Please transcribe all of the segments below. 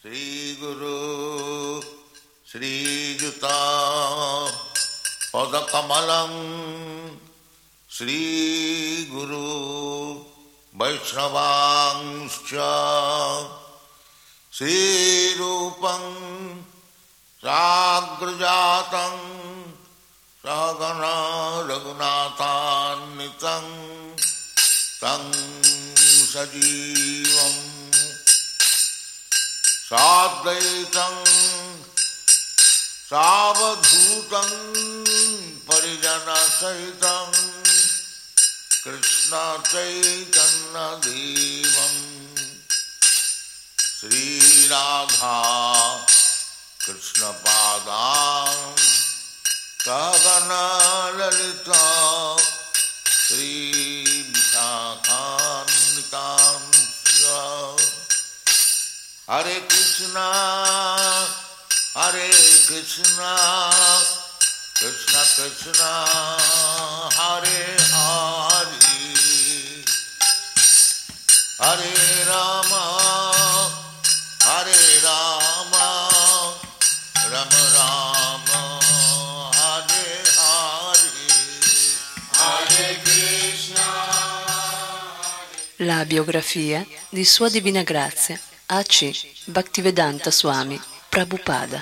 Shri Guru Shri Juta Padakamalam Shri Guru Vaishnavangscha Shri Rupam Sagrajatam Sagana Raghunathannitam Tam Sajivam Sadvaitam Savadhutam Parijana Sahitam Krishna Chaitanya Devam Sri Radha Krishna Padam Sagana Lalita Sri Vishakhannitam Hare Krishna Krishna Krishna Hare Hare Hare Rama Rama Rama Hare Hare Hare Krishna. La biografia di Sua Divina Grazia A.C. Bhaktivedanta Swami Prabhupada.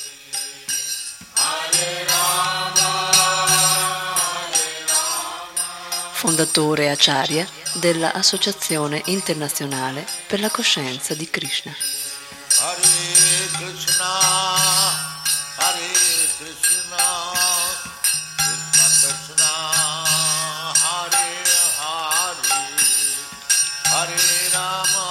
Fondatore Acharya della Associazione Internazionale per la Coscienza di Krishna. Hare Krishna, Hare Krishna, Krishna Krishna, Hare Hare, Hare Rama,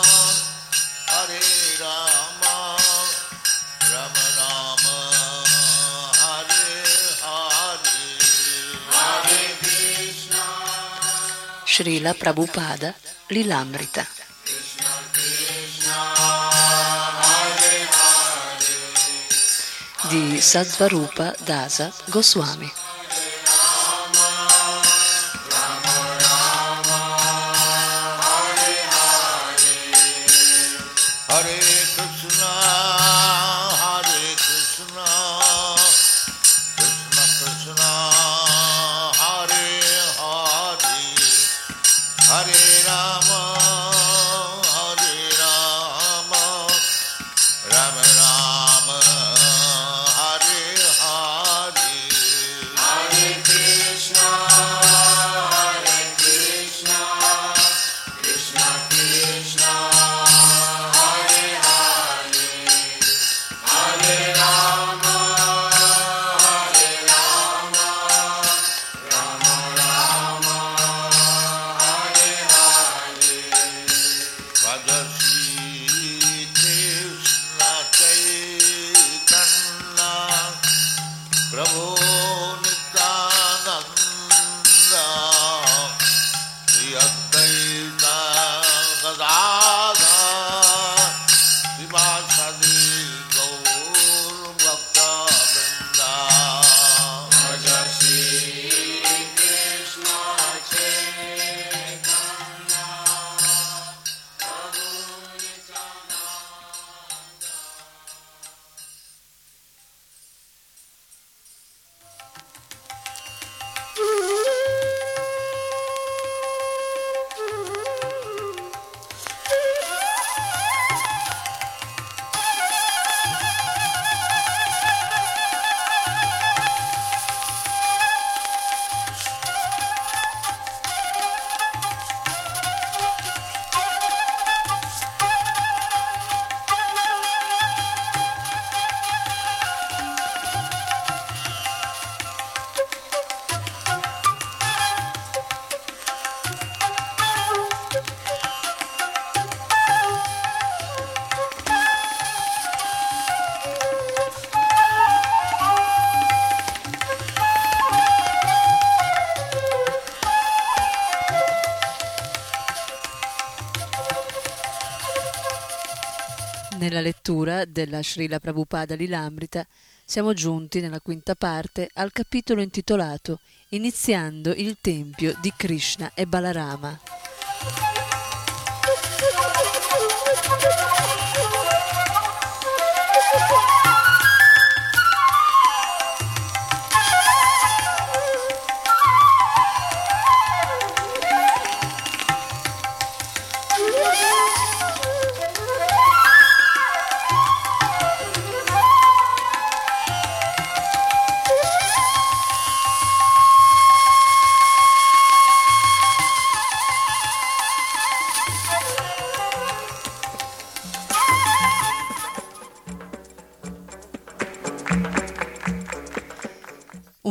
Rama Rama, Hare Hare, Hare Krishna. Srila Prabhupada Lilamrita. Di Sattvarupa Dasa Goswami. Hare Krishna, Krishna Krishna, Hare Hare, Hare Rama, Rama Rama, Hare Hare, Hare Krishna, Krishna Krishna, Hare Hare, Hare Rama, Rama Rama, Hare Hare. Bhajati Krishna Chaitanya Prabhu Nityananda Shri Advaita Gadadhar Srivasadi Gaur Bhakta-vrinda. Bhajati Krishna Chaitanya Prabhu Nityananda. Nella lettura della Srila Prabhupada Lilamrita siamo giunti nella quinta parte al capitolo intitolato Iniziando il Tempio di Krishna e Balarama.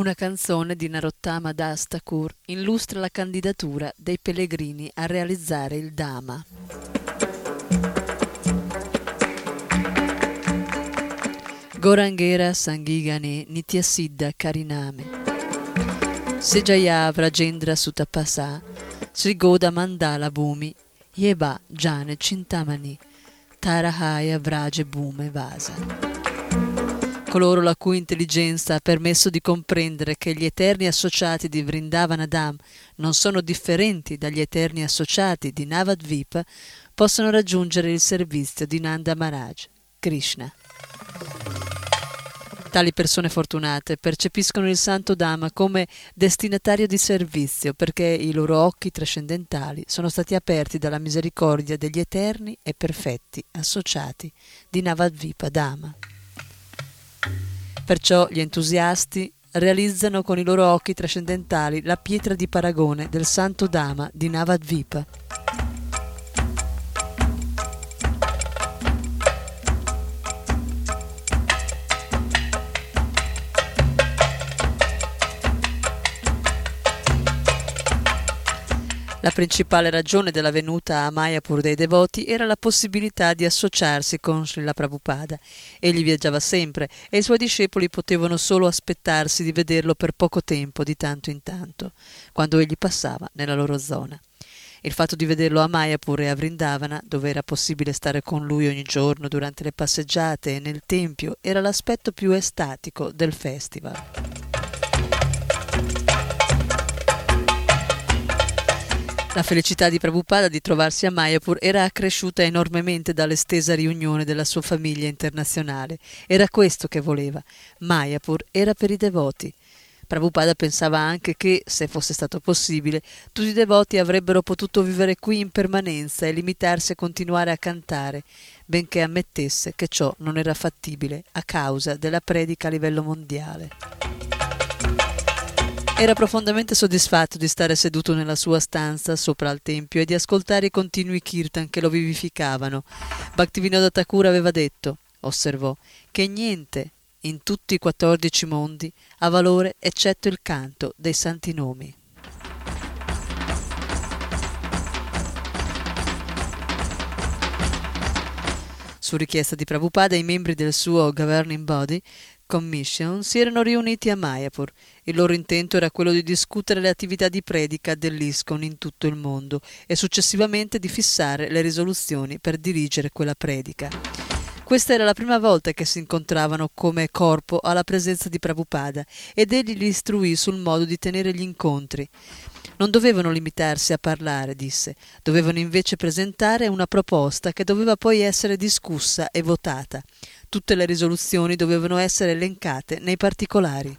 Una canzone di Narottama Das Thakur illustra la candidatura dei pellegrini a realizzare il Dhamma. Gorangera Sangigane Nityasiddha Kariname Sejaya Vrajendra Sutapasa Sri Goda Mandala Bhumi Yeba Jane Cintamani Tarahaya Vraje Bhume Vasa. Coloro la cui intelligenza ha permesso di comprendere che gli eterni associati di Vrindavanadam non sono differenti dagli eterni associati di Navadvipa possono raggiungere il servizio di Nanda Maharaj, Krishna. Tali persone fortunate percepiscono il Santo Dhamma come destinatario di servizio perché i loro occhi trascendentali sono stati aperti dalla misericordia degli eterni e perfetti associati di Navadvipa Dhamma. Perciò gli entusiasti realizzano con i loro occhi trascendentali la pietra di paragone del Santo Dhamma di Navadvipa. La principale ragione della venuta a Mayapur dei devoti era la possibilità di associarsi con Srila Prabhupada. Egli viaggiava sempre e i suoi discepoli potevano solo aspettarsi di vederlo per poco tempo, di tanto in tanto, quando egli passava nella loro zona. Il fatto di vederlo a Mayapur e a Vrindavana, dove era possibile stare con lui ogni giorno durante le passeggiate e nel tempio, era l'aspetto più estatico del festival. La felicità di Prabhupada di trovarsi a Mayapur era accresciuta enormemente dall'estesa riunione della sua famiglia internazionale. Era questo che voleva. Mayapur era per i devoti. Prabhupada pensava anche che, se fosse stato possibile, tutti i devoti avrebbero potuto vivere qui in permanenza e limitarsi a continuare a cantare, benché ammettesse che ciò non era fattibile a causa della predica a livello mondiale. Era profondamente soddisfatto di stare seduto nella sua stanza sopra al tempio e di ascoltare i continui kirtan che lo vivificavano. Bhaktivinoda Thakur aveva detto, osservò, che niente in tutti i 14 mondi ha valore eccetto il canto dei santi nomi. Su richiesta di Prabhupada, i membri del suo Governing Body Commission si erano riuniti a Mayapur. Il loro intento era quello di discutere le attività di predica dell'ISKCON in tutto il mondo e successivamente di fissare le risoluzioni per dirigere quella predica. Questa era la prima volta che si incontravano come corpo alla presenza di Prabhupada ed egli li istruì sul modo di tenere gli incontri. Non dovevano limitarsi a parlare, disse, dovevano invece presentare una proposta che doveva poi essere discussa e votata. Tutte le risoluzioni dovevano essere elencate nei particolari.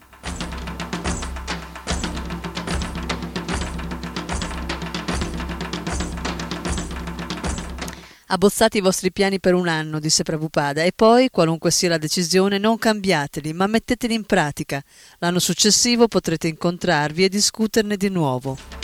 Abbozzate i vostri piani per un anno, disse Prabhupada, e poi, qualunque sia la decisione, non cambiateli, ma metteteli in pratica. L'anno successivo potrete incontrarvi e discuterne di nuovo.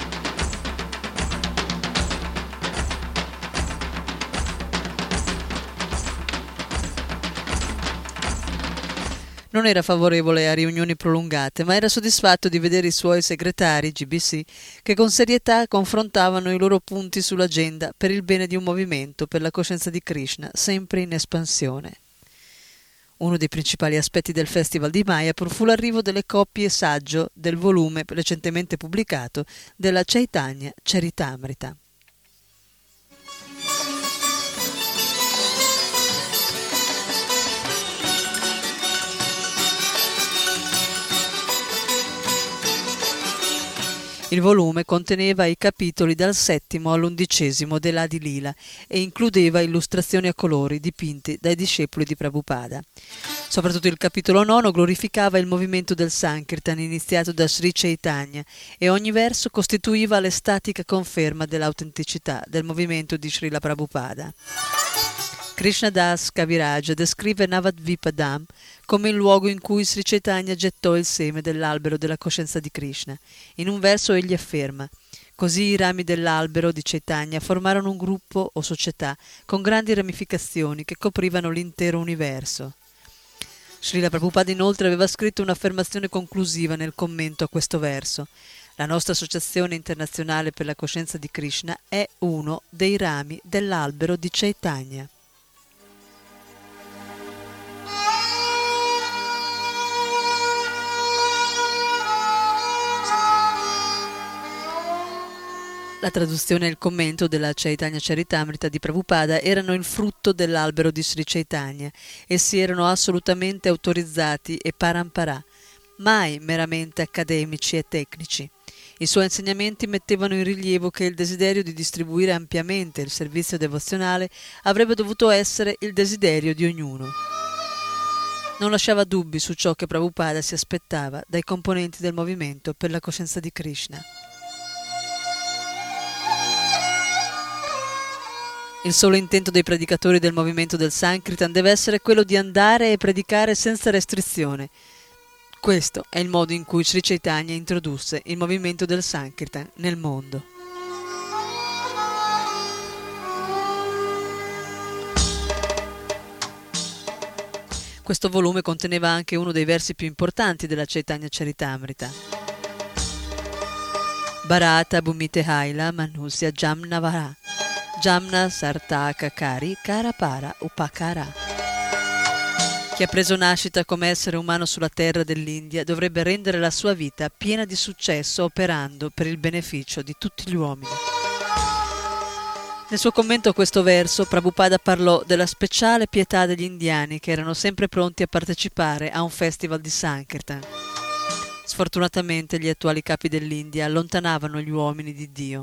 Non era favorevole a riunioni prolungate, ma era soddisfatto di vedere i suoi segretari, GBC, che con serietà confrontavano i loro punti sull'agenda per il bene di un movimento per la coscienza di Krishna, sempre in espansione. Uno dei principali aspetti del Festival di Mayapur fu l'arrivo delle copie saggio del volume recentemente pubblicato della Chaitanya Charitamrita. Il volume conteneva i capitoli dal 7° all'11° dell'Adi Lila e includeva illustrazioni a colori dipinti dai discepoli di Prabhupada. Soprattutto il capitolo 9 glorificava il movimento del Sankirtan iniziato da Sri Chaitanya e ogni verso costituiva l'estatica conferma dell'autenticità del movimento di Srila Prabhupada. Krishnadas Kaviraj descrive Navadvipa Dham come il luogo in cui Sri Chaitanya gettò il seme dell'albero della coscienza di Krishna. In un verso egli afferma: così i rami dell'albero di Chaitanya formarono un gruppo o società con grandi ramificazioni che coprivano l'intero universo. Srila Prabhupada inoltre aveva scritto un'affermazione conclusiva nel commento a questo verso. La nostra Associazione Internazionale per la Coscienza di Krishna è uno dei rami dell'albero di Chaitanya. La traduzione e il commento della Chaitanya Charitamrita di Prabhupada erano il frutto dell'albero di Sri Chaitanya. Essi erano assolutamente autorizzati e parampara, mai meramente accademici e tecnici. I suoi insegnamenti mettevano in rilievo che il desiderio di distribuire ampiamente il servizio devozionale avrebbe dovuto essere il desiderio di ognuno. Non lasciava dubbi su ciò che Prabhupada si aspettava dai componenti del movimento per la coscienza di Krishna. Il solo intento dei predicatori del movimento del Sankirtan deve essere quello di andare e predicare senza restrizione. Questo è il modo in cui Sri Chaitanya introdusse il movimento del Sankirtan nel mondo. Questo volume conteneva anche uno dei versi più importanti della Chaitanya Charitamrita. Bharata Bhumite Haila Manusya Jamnavara Jamna Sartaka Kari Karapara Upakara. Chi ha preso nascita come essere umano sulla terra dell'India dovrebbe rendere la sua vita piena di successo operando per il beneficio di tutti gli uomini. Nel suo commento a questo verso, Prabhupada parlò della speciale pietà degli indiani che erano sempre pronti a partecipare a un festival di Sankirtan. Sfortunatamente gli attuali capi dell'India allontanavano gli uomini di Dio.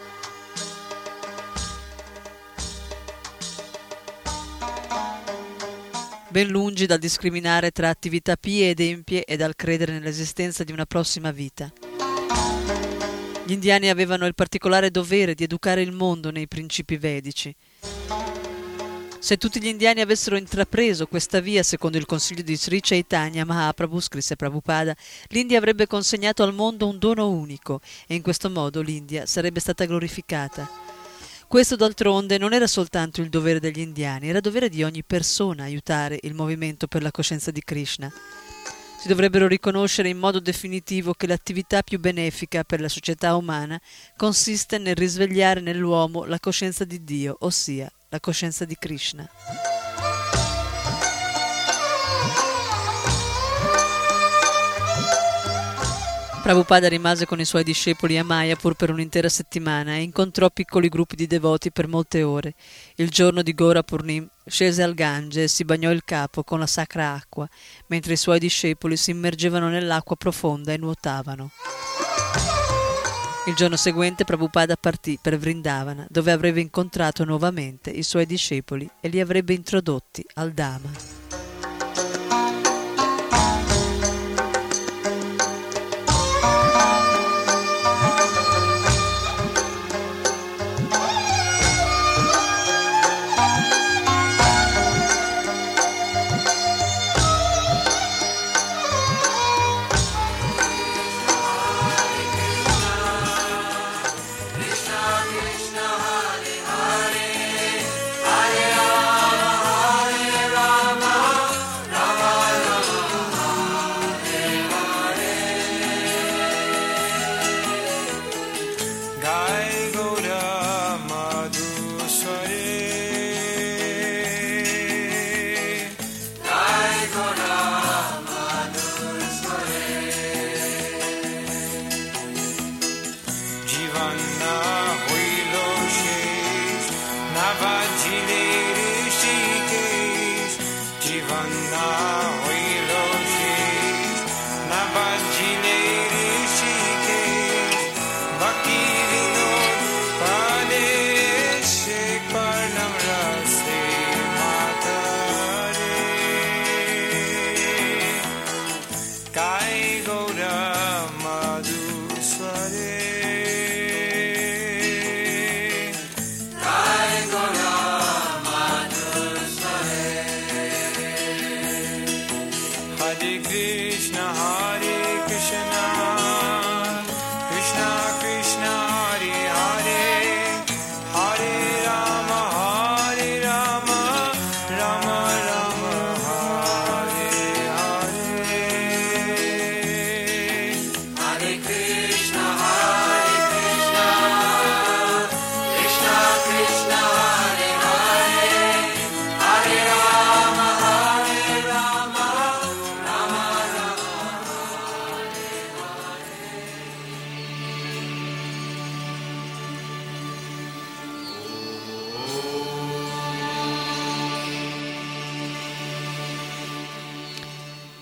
Ben lungi dal discriminare tra attività pie ed empie e dal credere nell'esistenza di una prossima vita. Gli indiani avevano il particolare dovere di educare il mondo nei principi vedici. Se tutti gli indiani avessero intrapreso questa via secondo il consiglio di Sri Chaitanya Mahaprabhu, scrisse Prabhupada, l'India avrebbe consegnato al mondo un dono unico e in questo modo l'India sarebbe stata glorificata. Questo d'altronde non era soltanto il dovere degli indiani, era dovere di ogni persona aiutare il movimento per la coscienza di Krishna. Si dovrebbero riconoscere in modo definitivo che l'attività più benefica per la società umana consiste nel risvegliare nell'uomo la coscienza di Dio, ossia la coscienza di Krishna. Prabhupada rimase con i suoi discepoli a Mayapur per un'intera settimana e incontrò piccoli gruppi di devoti per molte ore. Il giorno di Gora Purnim scese al Gange e si bagnò il capo con la sacra acqua, mentre i suoi discepoli si immergevano nell'acqua profonda e nuotavano. Il giorno seguente Prabhupada partì per Vrindavana, dove avrebbe incontrato nuovamente i suoi discepoli e li avrebbe introdotti al Dhamma.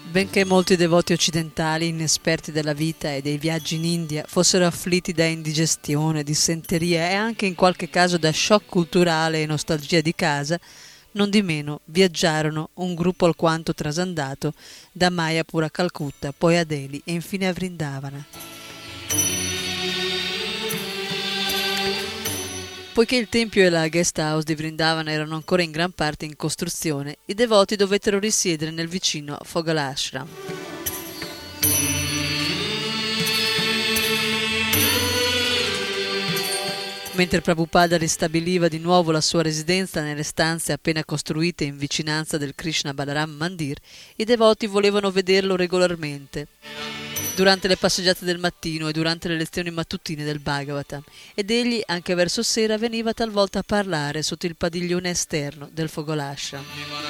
Benché molti devoti occidentali, inesperti della vita e dei viaggi in India, fossero afflitti da indigestione, dissenteria e anche in qualche caso da shock culturale e nostalgia di casa, nondimeno viaggiarono, un gruppo alquanto trasandato, da Mayapur a Calcutta, poi a Delhi e infine a Vrindavana. Poiché il tempio e la guest house di Vrindavana erano ancora in gran parte in costruzione, i devoti dovettero risiedere nel vicino Fogalashram. Mentre Prabhupada ristabiliva di nuovo la sua residenza nelle stanze appena costruite in vicinanza del Krishna Balaram Mandir, i devoti volevano vederlo regolarmente, durante le passeggiate del mattino e durante le lezioni mattutine del Bhagavatam, ed egli anche verso sera veniva talvolta a parlare sotto il padiglione esterno del Fogalashram.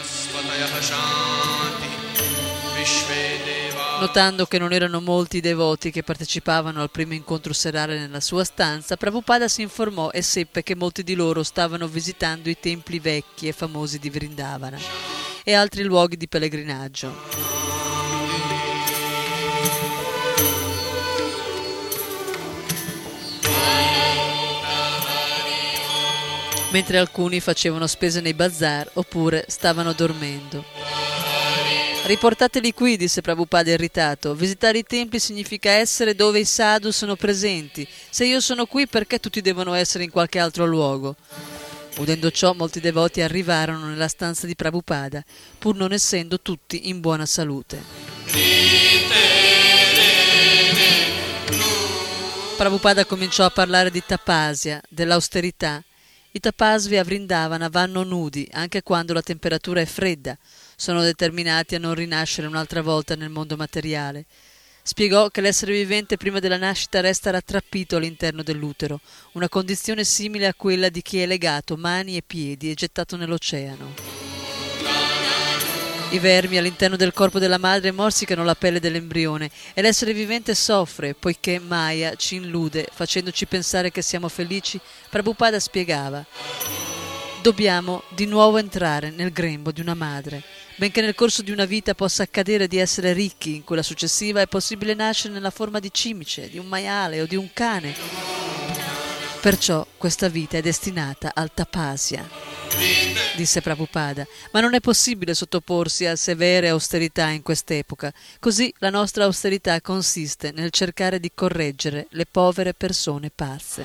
Notando che non erano molti i devoti che partecipavano al primo incontro serale nella sua stanza, Prabhupada si informò e seppe che molti di loro stavano visitando i templi vecchi e famosi di Vrindavana e altri luoghi di pellegrinaggio. Mentre alcuni facevano spese nei bazar oppure stavano dormendo. Riportateli qui, disse Prabhupada irritato. Visitare i templi significa essere dove i sadhu sono presenti. Se io sono qui, perché tutti devono essere in qualche altro luogo? Udendo ciò, molti devoti arrivarono nella stanza di Prabhupada, pur non essendo tutti in buona salute. Prabhupada cominciò a parlare di tapasya, dell'austerità. I tapasvi a Vrindavana vanno nudi anche quando la temperatura è fredda. Sono determinati a non rinascere un'altra volta nel mondo materiale. Spiegò che l'essere vivente prima della nascita resta rattrappito all'interno dell'utero, una condizione simile a quella di chi è legato mani e piedi e gettato nell'oceano. I vermi all'interno del corpo della madre morsicano la pelle dell'embrione e l'essere vivente soffre, poiché Maya ci illude, facendoci pensare che siamo felici. Prabhupada spiegava: dobbiamo di nuovo entrare nel grembo di una madre. Benché nel corso di una vita possa accadere di essere ricchi, in quella successiva è possibile nascere nella forma di cimice, di un maiale o di un cane. Perciò questa vita è destinata al tapasya, disse Prabhupada, ma non è possibile sottoporsi a severe austerità in quest'epoca. Così la nostra austerità consiste nel cercare di correggere le povere persone pazze.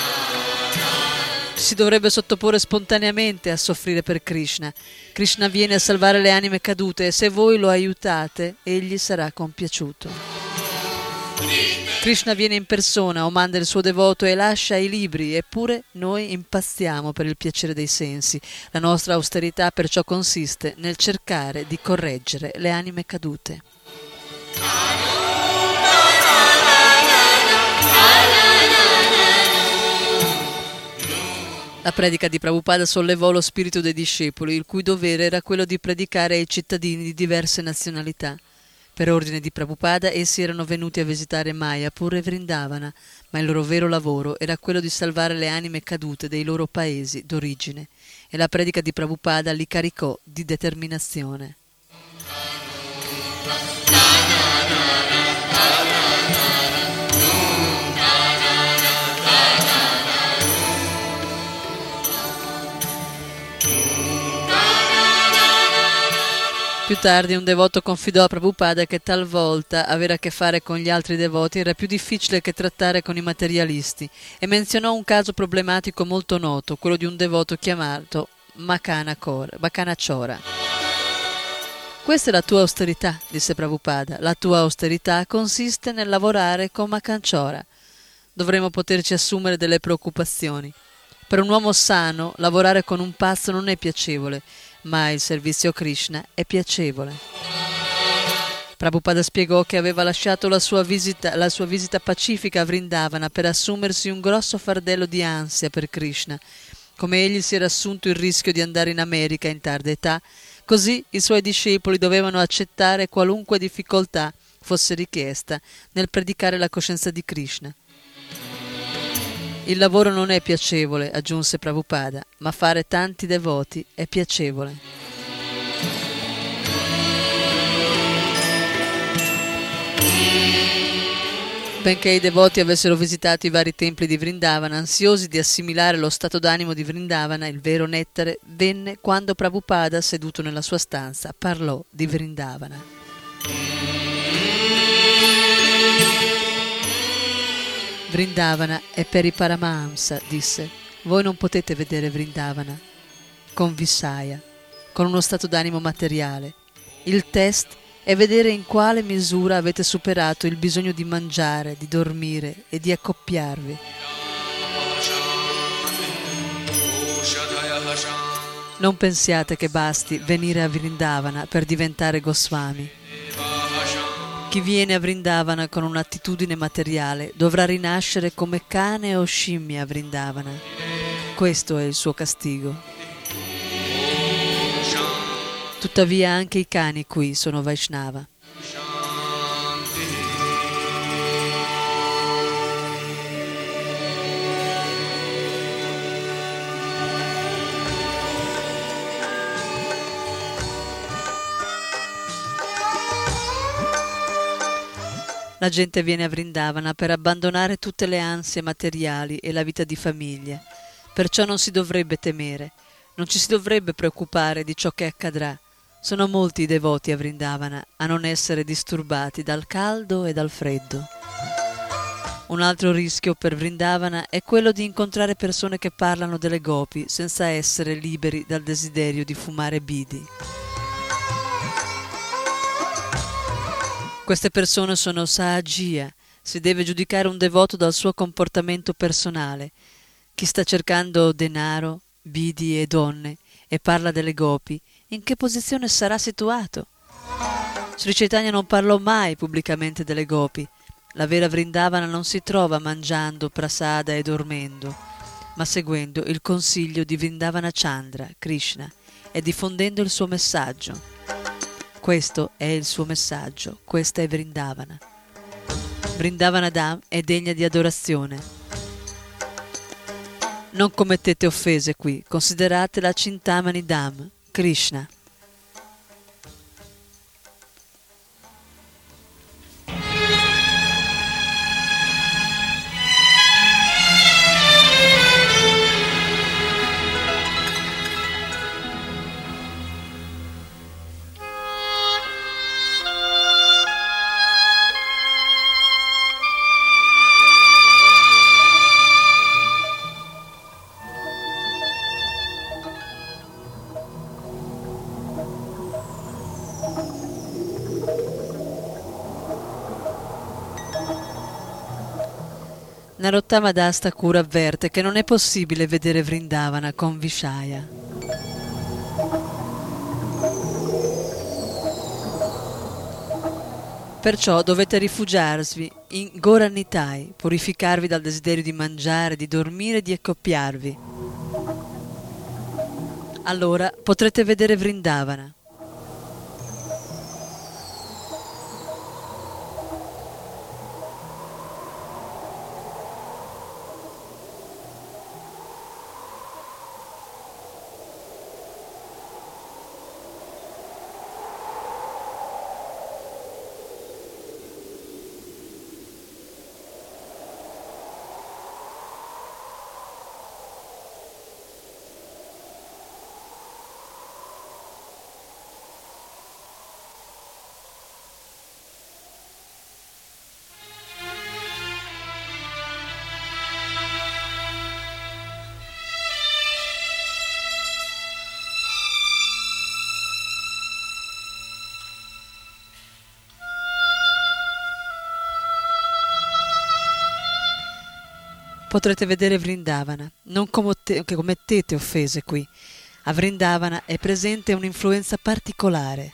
Si dovrebbe sottoporre spontaneamente a soffrire per Krishna. Krishna viene a salvare le anime cadute e se voi lo aiutate, egli sarà compiaciuto. Krishna viene in persona o manda il suo devoto e lascia i libri, eppure noi impazziamo per il piacere dei sensi. La nostra austerità perciò consiste nel cercare di correggere le anime cadute. La predica di Prabhupada sollevò lo spirito dei discepoli, il cui dovere era quello di predicare ai cittadini di diverse nazionalità. Per ordine di Prabhupada essi erano venuti a visitare Mayapur e Vrindavana, ma il loro vero lavoro era quello di salvare le anime cadute dei loro paesi d'origine, e la predica di Prabhupada li caricò di determinazione. Più tardi un devoto confidò a Prabhupada che talvolta avere a che fare con gli altri devoti era più difficile che trattare con i materialisti e menzionò un caso problematico molto noto, quello di un devoto chiamato Makana Chora. Questa è la tua austerità, disse Prabhupada. La tua austerità consiste nel lavorare con Makana Chora. Dovremmo poterci assumere delle preoccupazioni. Per un uomo sano, lavorare con un pazzo non è piacevole, ma il servizio a Krishna è piacevole. Prabhupada spiegò che aveva lasciato la sua visita pacifica a Vrindavana per assumersi un grosso fardello di ansia per Krishna. Come egli si era assunto il rischio di andare in America in tarda età, così i suoi discepoli dovevano accettare qualunque difficoltà fosse richiesta nel predicare la coscienza di Krishna. Il lavoro non è piacevole, aggiunse Prabhupada, ma fare tanti devoti è piacevole. Benché i devoti avessero visitato i vari templi di Vrindavana, ansiosi di assimilare lo stato d'animo di Vrindavana, il vero nettare venne quando Prabhupada, seduto nella sua stanza, parlò di Vrindavana. Vrindavana è per i Paramahamsa, disse. Voi non potete vedere Vrindavana con Visaya, con uno stato d'animo materiale. Il test è vedere in quale misura avete superato il bisogno di mangiare, di dormire e di accoppiarvi. Non pensiate che basti venire a Vrindavana per diventare Goswami. Chi viene a Vrindavana con un'attitudine materiale dovrà rinascere come cane o scimmia a Vrindavana. Questo è il suo castigo. Tuttavia anche i cani qui sono Vaishnava. La gente viene a Vrindavana per abbandonare tutte le ansie materiali e la vita di famiglia. Perciò non si dovrebbe temere, non ci si dovrebbe preoccupare di ciò che accadrà. Sono molti i devoti a Vrindavana a non essere disturbati dal caldo e dal freddo. Un altro rischio per Vrindavana è quello di incontrare persone che parlano delle gopi senza essere liberi dal desiderio di fumare bidi. Queste persone sono sahajiya. Si deve giudicare un devoto dal suo comportamento personale. Chi sta cercando denaro, bidi e donne e parla delle gopi, in che posizione sarà situato? Sri Chaitanya non parlò mai pubblicamente delle gopi. La vera Vrindavana non si trova mangiando prasada e dormendo, ma seguendo il consiglio di Vrindavana Chandra, Krishna, e diffondendo il suo messaggio. Questo è il suo messaggio, questa è Vrindavana. Vrindavana Dham è degna di adorazione. Non commettete offese qui, consideratela Cintamani Dham, Krishna. Narottama Das Thakur avverte che non è possibile vedere Vrindavana con Vishaya. Perciò dovete rifugiarvi in Goranitai, purificarvi dal desiderio di mangiare, di dormire e di accoppiarvi. Allora potrete vedere Vrindavana. Potrete vedere Vrindavana. Non commettete offese qui. A Vrindavana è presente un'influenza particolare.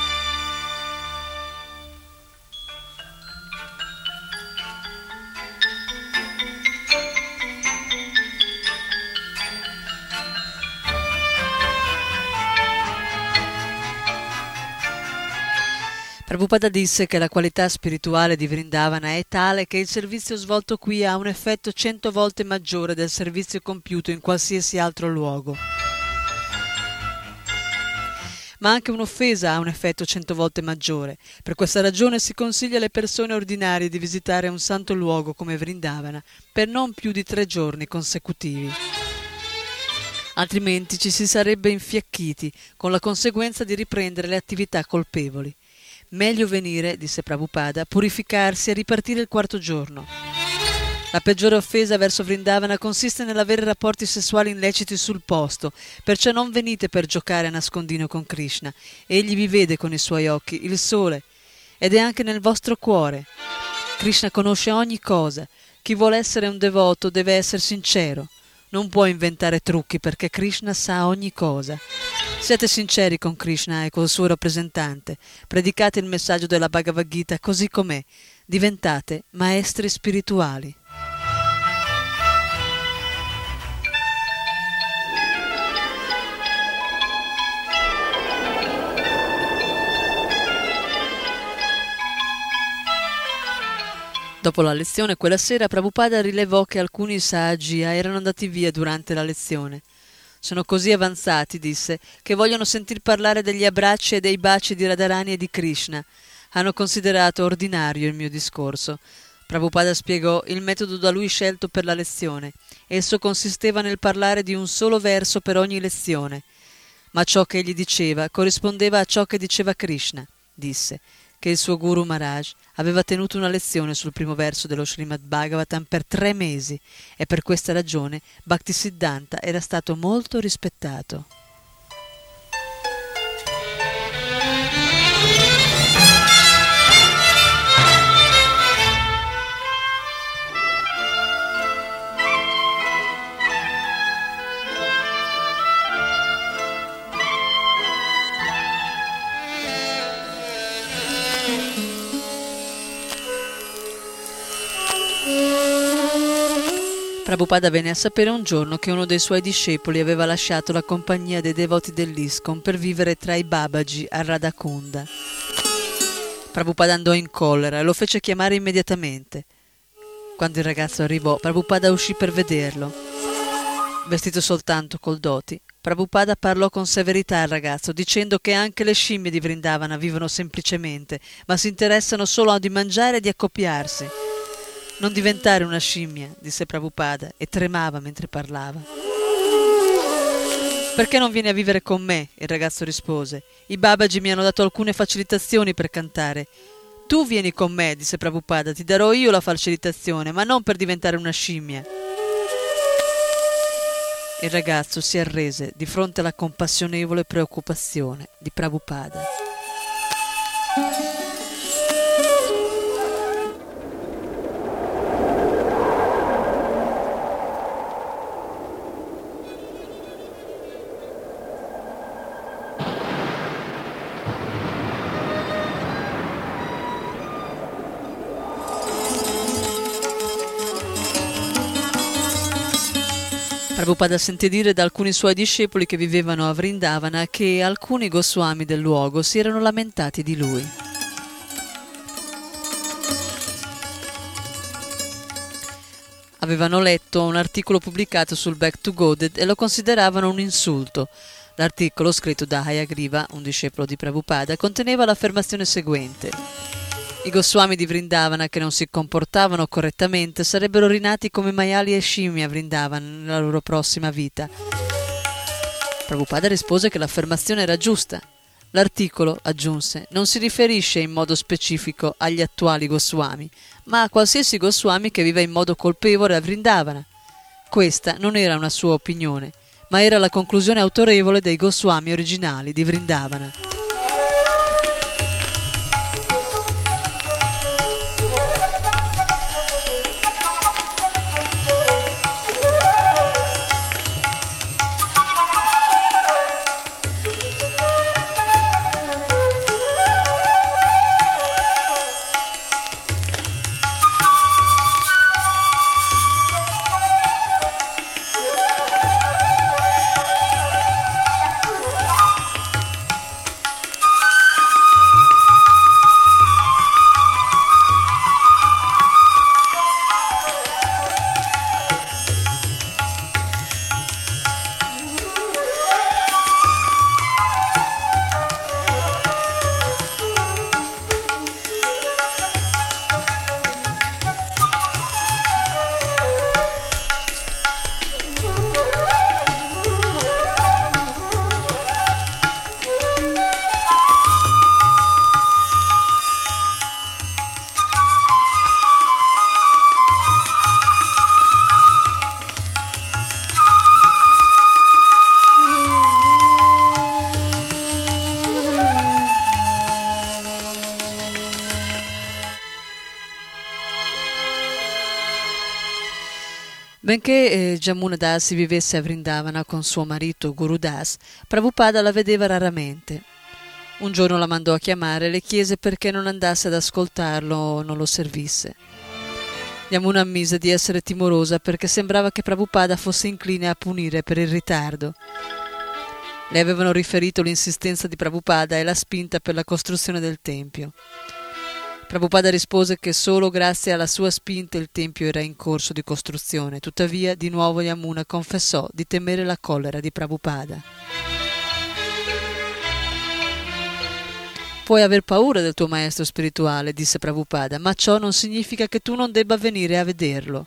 Prabhupada disse che la qualità spirituale di Vrindavana è tale che il servizio svolto qui ha un effetto 100 volte maggiore del servizio compiuto in qualsiasi altro luogo. ma anche un'offesa ha un effetto 100 volte maggiore. Per questa ragione si consiglia alle persone ordinarie di visitare un santo luogo come Vrindavana per non più di 3 giorni consecutivi. Altrimenti ci si sarebbe infiacchiti, con la conseguenza di riprendere le attività colpevoli. Meglio venire, disse Prabhupada, purificarsi e ripartire il 4° giorno. La peggiore offesa verso Vrindavana consiste nell'avere rapporti sessuali illeciti sul posto, perciò non venite per giocare a nascondino con Krishna. Egli vi vede con i suoi occhi, il sole, ed è anche nel vostro cuore. Krishna conosce ogni cosa. Chi vuole essere un devoto deve essere sincero. Non può inventare trucchi perché Krishna sa ogni cosa. Siate sinceri con Krishna e col suo rappresentante. Predicate il messaggio della Bhagavad Gita così com'è. Diventate maestri spirituali. Dopo la lezione quella sera Prabhupada rilevò che alcuni saggi erano andati via durante la lezione. Sono così avanzati, disse, che vogliono sentir parlare degli abbracci e dei baci di Radharani e di Krishna. Hanno considerato ordinario il mio discorso. Prabhupada spiegò il metodo da lui scelto per la lezione. Esso consisteva nel parlare di un solo verso per ogni lezione. Ma ciò che egli diceva corrispondeva a ciò che diceva Krishna. Disse che il suo Guru Maharaj aveva tenuto una lezione sul primo verso dello Srimad Bhagavatam per 3 mesi e per questa ragione Bhaktisiddhanta era stato molto rispettato. Prabhupada venne a sapere un giorno che uno dei suoi discepoli aveva lasciato la compagnia dei devoti dell'ISKCON per vivere tra i Babaji a Radhakunda. Prabhupada andò in collera e lo fece chiamare immediatamente. Quando il ragazzo arrivò, Prabhupada uscì per vederlo. Vestito soltanto col dhoti, Prabhupada parlò con severità al ragazzo, dicendo che anche le scimmie di Vrindavana vivono semplicemente, ma si interessano solo di mangiare e di accoppiarsi. Non diventare una scimmia, disse Prabhupada, e tremava mentre parlava. Perché non vieni a vivere con me? Il ragazzo rispose. I Babaji mi hanno dato alcune facilitazioni per cantare. Tu vieni con me, disse Prabhupada, ti darò io la facilitazione, ma non per diventare una scimmia. Il ragazzo si arrese di fronte alla compassionevole preoccupazione di Prabhupada. Prabhupada sentì dire da alcuni suoi discepoli che vivevano a Vrindavana che alcuni Goswami del luogo si erano lamentati di lui. Avevano letto un articolo pubblicato sul Back to Godhead e lo consideravano un insulto. L'articolo, scritto da Hayagriva, un discepolo di Prabhupada, conteneva l'affermazione seguente: i Goswami di Vrindavana che non si comportavano correttamente sarebbero rinati come maiali e scimmie a Vrindavana nella loro prossima vita. Prabhupada rispose che l'affermazione era giusta. L'articolo, aggiunse, non si riferisce in modo specifico agli attuali Goswami, ma a qualsiasi Goswami che vive in modo colpevole a Vrindavana. Questa non era una sua opinione, ma era la conclusione autorevole dei Goswami originali di Vrindavana. Benché Jamuna Das vivesse a Vrindavana con suo marito Guru Das, Prabhupada la vedeva raramente. Un giorno la mandò a chiamare e le chiese perché non andasse ad ascoltarlo o non lo servisse. Yamuna ammise di essere timorosa perché sembrava che Prabhupada fosse incline a punire per il ritardo. Le avevano riferito l'insistenza di Prabhupada e la spinta per la costruzione del tempio. Prabhupada rispose che solo grazie alla sua spinta il tempio era in corso di costruzione. Tuttavia, di nuovo Yamuna confessò di temere la collera di Prabhupada. Puoi aver paura del tuo maestro spirituale, disse Prabhupada, ma ciò non significa che tu non debba venire a vederlo.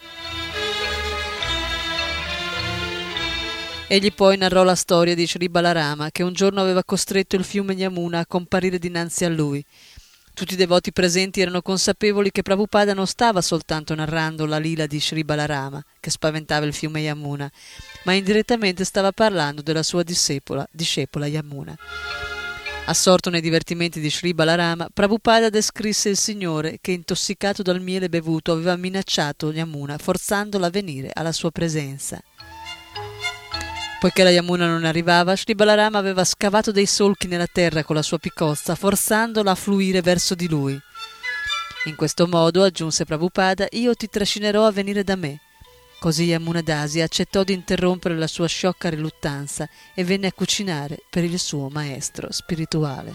Egli poi narrò la storia di Sri Balarama, che un giorno aveva costretto il fiume Yamuna a comparire dinanzi a lui. Tutti i devoti presenti erano consapevoli che Prabhupada non stava soltanto narrando la lila di Sri Balarama, che spaventava il fiume Yamuna, ma indirettamente stava parlando della sua discepola Yamuna. Assorto nei divertimenti di Sri Balarama, Prabhupada descrisse il Signore che, intossicato dal miele bevuto, aveva minacciato Yamuna, forzandola a venire alla sua presenza. Poiché la Yamuna non arrivava, Sri Balarama aveva scavato dei solchi nella terra con la sua piccozza, forzandola a fluire verso di lui. In questo modo, aggiunse Prabhupada, io ti trascinerò a venire da me. Così Yamuna Dasi accettò di interrompere la sua sciocca riluttanza e venne a cucinare per il suo maestro spirituale.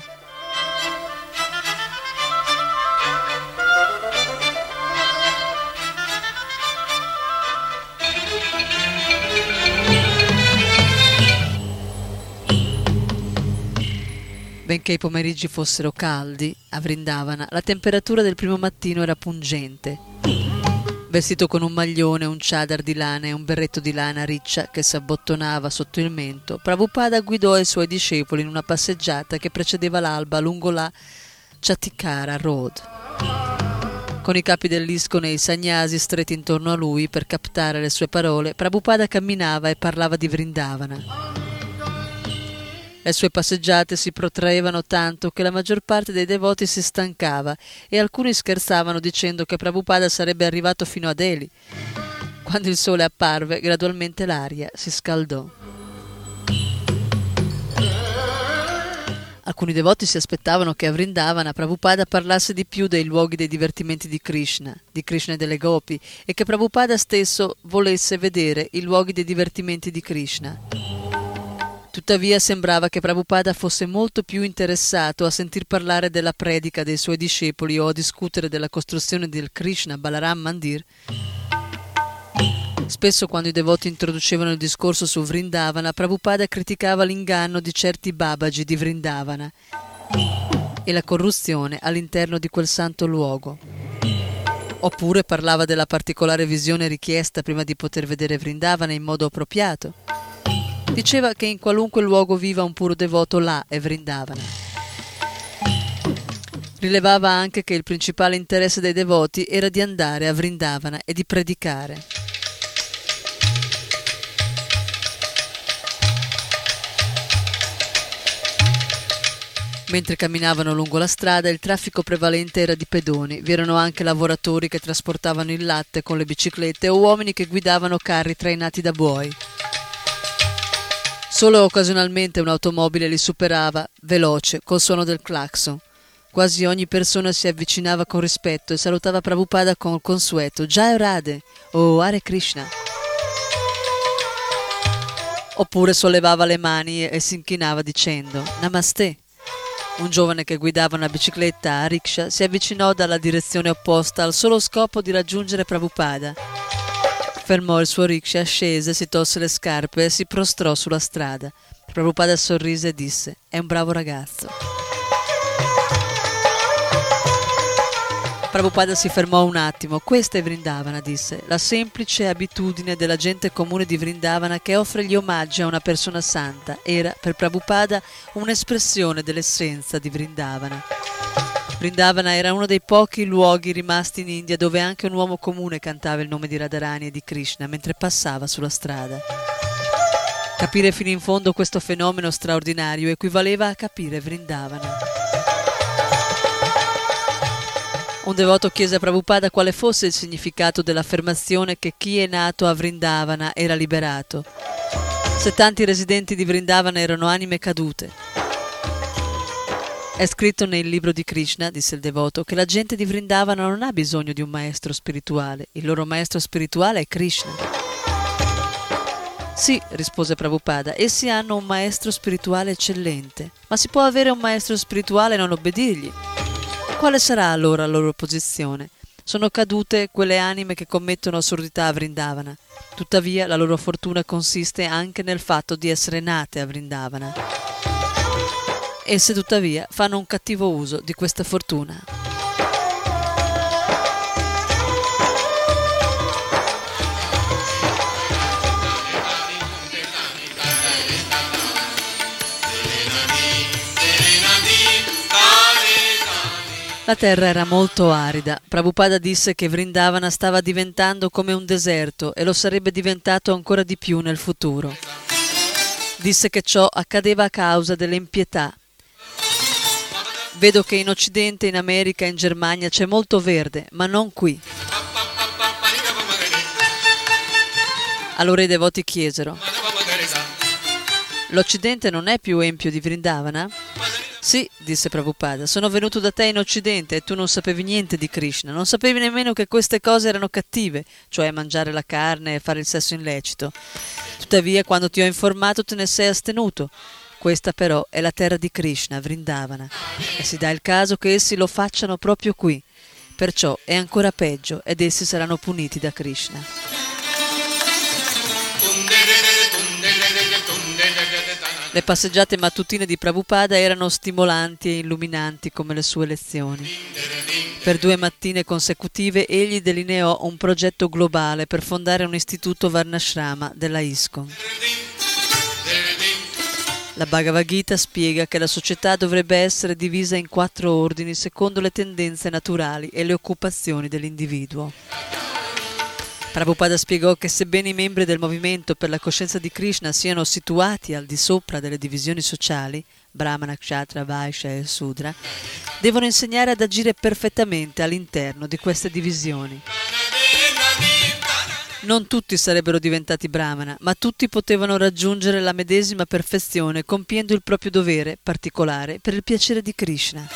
Benché i pomeriggi fossero caldi, a Vrindavana, la temperatura del primo mattino era pungente. Vestito con un maglione, un chadar di lana e un berretto di lana riccia che si abbottonava sotto il mento, Prabhupada guidò i suoi discepoli in una passeggiata che precedeva l'alba lungo la Chatikara Road. Con i capi dell'ISKCON e i sannyasi stretti intorno a lui per captare le sue parole, Prabhupada camminava e parlava di Vrindavana. Le sue passeggiate si protraevano tanto che la maggior parte dei devoti si stancava e alcuni scherzavano dicendo che Prabhupada sarebbe arrivato fino a Delhi. Quando il sole apparve, gradualmente l'aria si scaldò. Alcuni devoti si aspettavano che a Vrindavana Prabhupada parlasse di più dei luoghi dei divertimenti di Krishna e delle gopi, e che Prabhupada stesso volesse vedere i luoghi dei divertimenti di Krishna. Tuttavia sembrava che Prabhupada fosse molto più interessato a sentir parlare della predica dei suoi discepoli o a discutere della costruzione del Krishna Balaram Mandir. Spesso quando i devoti introducevano il discorso su Vrindavana, Prabhupada criticava l'inganno di certi Babaji di Vrindavana e la corruzione all'interno di quel santo luogo. Oppure parlava della particolare visione richiesta prima di poter vedere Vrindavana in modo appropriato. Diceva che in qualunque luogo viva un puro devoto, là è Vrindavana. Rilevava anche che il principale interesse dei devoti era di andare a Vrindavana e di predicare. Mentre camminavano lungo la strada, il traffico prevalente era di pedoni. Vi erano anche lavoratori che trasportavano il latte con le biciclette o uomini che guidavano carri trainati da buoi. Solo occasionalmente un'automobile li superava, veloce, col suono del clacson. Quasi ogni persona si avvicinava con rispetto e salutava Prabhupada con il consueto Jai Radhe o Hare Krishna. Oppure sollevava le mani e si inchinava dicendo Namaste. Un giovane che guidava una bicicletta a rickshaw si avvicinò dalla direzione opposta al solo scopo di raggiungere Prabhupada. Fermò il suo rickshaw, scese, si tolse le scarpe e si prostrò sulla strada. Prabhupada sorrise e disse: «È un bravo ragazzo». Prabhupada si fermò un attimo. «Questa è Vrindavana», disse, «la semplice abitudine della gente comune di Vrindavana che offre gli omaggi a una persona santa. Era per Prabhupada un'espressione dell'essenza di Vrindavana». Vrindavana era uno dei pochi luoghi rimasti in India dove anche un uomo comune cantava il nome di Radharani e di Krishna mentre passava sulla strada. Capire fino in fondo questo fenomeno straordinario equivaleva a capire Vrindavana. Un devoto chiese a Prabhupada quale fosse il significato dell'affermazione che chi è nato a Vrindavana era liberato, se tanti residenti di Vrindavana erano anime cadute. È scritto nel libro di Krishna, disse il devoto, che la gente di Vrindavana non ha bisogno di un maestro spirituale, il loro maestro spirituale è Krishna. Sì, rispose Prabhupada, essi hanno un maestro spirituale eccellente, ma si può avere un maestro spirituale e non obbedirgli. Quale sarà allora la loro posizione? Sono cadute quelle anime che commettono assurdità a Vrindavana. Tuttavia la loro fortuna consiste anche nel fatto di essere nate a Vrindavana. Esse tuttavia fanno un cattivo uso di questa fortuna. La terra era molto arida. Prabhupada disse che Vrindavana stava diventando come un deserto e lo sarebbe diventato ancora di più nel futuro. Disse che ciò accadeva a causa dell'impietà. Vedo che in Occidente, in America e in Germania c'è molto verde, ma non qui. Allora i devoti chiesero: l'Occidente non è più empio di Vrindavana? Sì, disse Prabhupada, sono venuto da te in Occidente e tu non sapevi niente di Krishna, non sapevi nemmeno che queste cose erano cattive, cioè mangiare la carne e fare il sesso illecito. Tuttavia, quando ti ho informato te ne sei astenuto. Questa però è la terra di Krishna, Vrindavana, e si dà il caso che essi lo facciano proprio qui. Perciò è ancora peggio ed essi saranno puniti da Krishna. Le passeggiate mattutine di Prabhupada erano stimolanti e illuminanti come le sue lezioni. Per 2 mattine consecutive egli delineò un progetto globale per fondare un istituto Varnashrama della ISKCON. La Bhagavad Gita spiega che la società dovrebbe essere divisa in 4 ordini secondo le tendenze naturali e le occupazioni dell'individuo. Prabhupada spiegò che sebbene i membri del movimento per la coscienza di Krishna siano situati al di sopra delle divisioni sociali, Brahmana, Kshatriya, Vaishya e Sudra, devono insegnare ad agire perfettamente all'interno di queste divisioni. Non tutti sarebbero diventati Brahmana, ma tutti potevano raggiungere la medesima perfezione compiendo il proprio dovere particolare per il piacere di Krishna.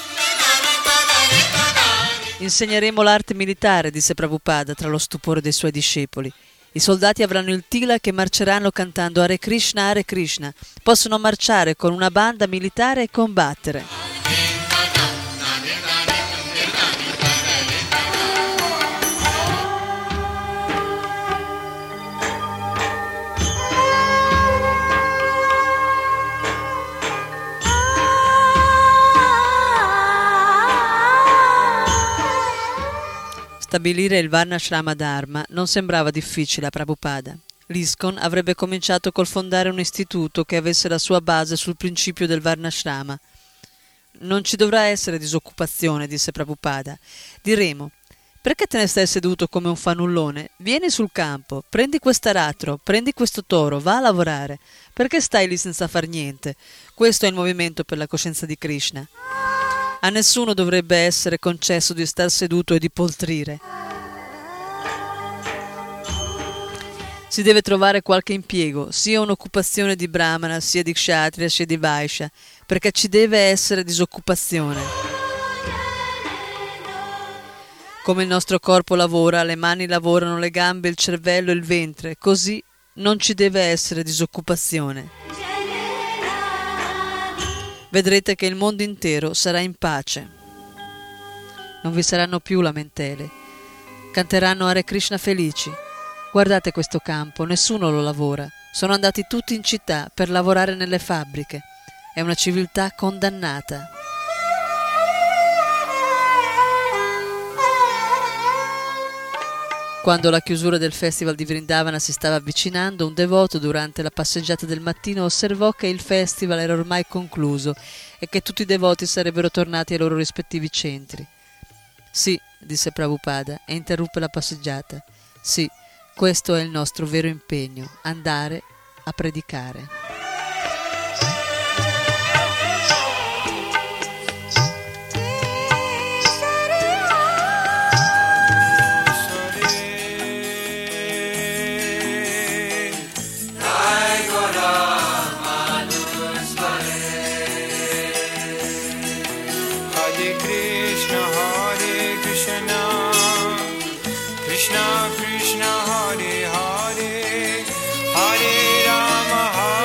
Insegneremo l'arte militare, disse Prabhupada tra lo stupore dei suoi discepoli. I soldati avranno il tila che marceranno cantando Hare Krishna, possono marciare con una banda militare e combattere. Stabilire il Varnashrama Dharma non sembrava difficile a Prabhupada. L'ISKCON avrebbe cominciato col fondare un istituto che avesse la sua base sul principio del Varnashrama. Non ci dovrà essere disoccupazione, disse Prabhupada. Diremo: perché te ne stai seduto come un fanullone? Vieni sul campo, prendi quest'aratro, prendi questo toro, va a lavorare. Perché stai lì senza far niente? Questo è il movimento per la coscienza di Krishna. A nessuno dovrebbe essere concesso di star seduto e di poltrire. Si deve trovare qualche impiego, sia un'occupazione di Brahmana, sia di Kshatriya, sia di Vaishya, perché ci deve essere disoccupazione. Come il nostro corpo lavora, le mani lavorano, le gambe, il cervello, il ventre, così non ci deve essere disoccupazione. Vedrete che il mondo intero sarà in pace. Non vi saranno più lamentele. Canteranno Hare Krishna felici. Guardate questo campo, nessuno lo lavora. Sono andati tutti in città per lavorare nelle fabbriche. È una civiltà condannata. Quando la chiusura del festival di Vrindavana si stava avvicinando, un devoto durante la passeggiata del mattino osservò che il festival era ormai concluso e che tutti i devoti sarebbero tornati ai loro rispettivi centri. Sì, disse Prabhupada e interruppe la passeggiata. Sì, questo è il nostro vero impegno, andare a predicare. Hare Krishna, Krishna Krishna, Hare Hare, Hare Rama,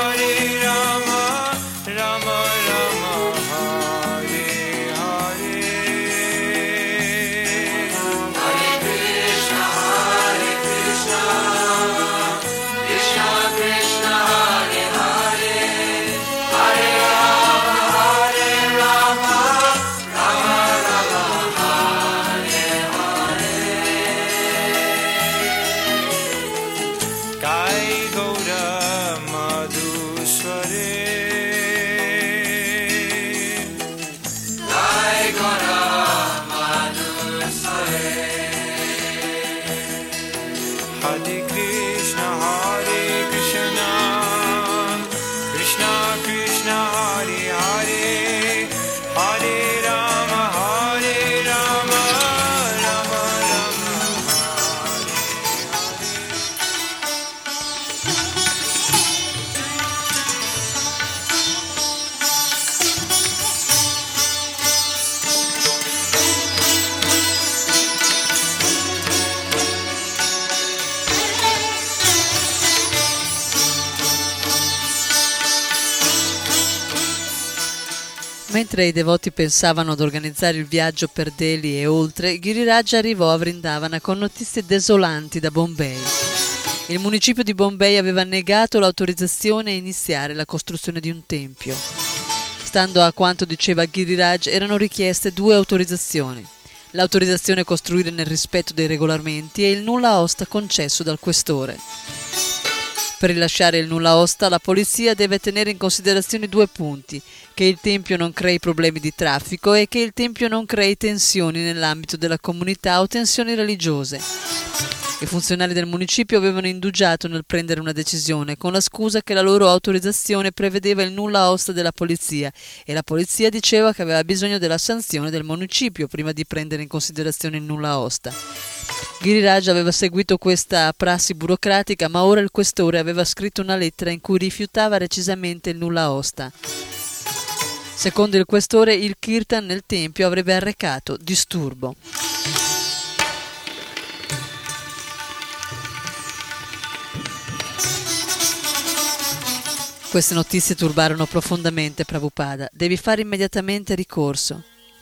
Rama Rama, Hare Hare. Hare Krishna, Krishna Krishna, Hare Hare, Hare Rama, Rama Rama, Hare Hare. Kai Gaura Madhusware, Jai Gaura Madhusware. Hare Krishna, Krishna Krishna, Hare Hare, Hare Rama, Rama Rama, Hare Mentre i devoti pensavano ad organizzare il viaggio per Delhi e oltre, Giriraj arrivò a Vrindavana con notizie desolanti da Bombay. Il municipio di Bombay aveva negato l'autorizzazione a iniziare la costruzione di un tempio. Stando a quanto diceva Giriraj, erano richieste 2 autorizzazioni: l'autorizzazione a costruire nel rispetto dei regolamenti e il nulla osta concesso dal questore. Per rilasciare il nulla osta, la polizia deve tenere in considerazione 2 punti: che il tempio non crei problemi di traffico e che il tempio non crei tensioni nell'ambito della comunità o tensioni religiose. I funzionari del municipio avevano indugiato nel prendere una decisione, con la scusa che la loro autorizzazione prevedeva il nulla osta della polizia e la polizia diceva che aveva bisogno della sanzione del municipio prima di prendere in considerazione il nulla osta. Giriraj aveva seguito questa prassi burocratica, ma ora il questore aveva scritto una lettera in cui rifiutava recisamente il nulla osta. Secondo il questore, il kirtan nel tempio avrebbe arrecato disturbo. Queste notizie turbarono profondamente Prabhupada. Devi fare immediatamente ricorso,